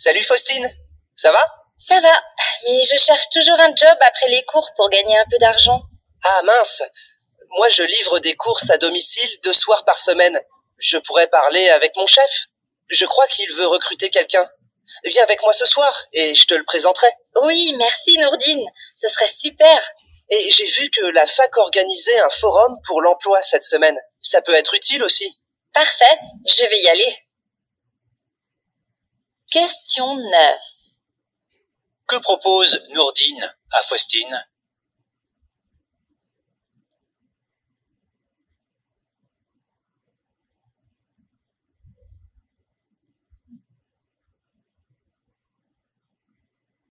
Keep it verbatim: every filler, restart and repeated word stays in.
Salut Faustine, ça va? Ça va, mais je cherche toujours un job après les cours pour gagner un peu d'argent. Ah mince, moi je livre des courses à domicile deux soirs par semaine. Je pourrais parler avec mon chef. Je crois qu'il veut recruter quelqu'un. Viens avec moi ce soir et je te le présenterai. Oui, merci Nourdine, ce serait super. Et j'ai vu que la fac organisait un forum pour l'emploi cette semaine. Ça peut être utile aussi. Parfait, je vais y aller. Question neuf. Que propose Nourdine à Faustine?